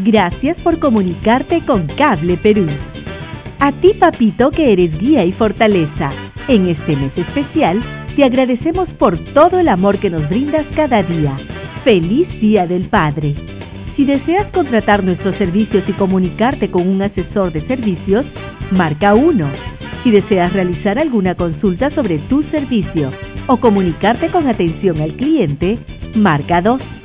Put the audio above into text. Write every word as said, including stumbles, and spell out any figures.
Gracias por comunicarte con Cable Perú. A ti, papito, que eres guía y fortaleza. En este mes especial, te agradecemos por todo el amor que nos brindas cada día. ¡Feliz Día del Padre! Si deseas contratar nuestros servicios y comunicarte con un asesor de servicios, marca uno. Si deseas realizar alguna consulta sobre tu servicio o comunicarte con atención al cliente, marca dos.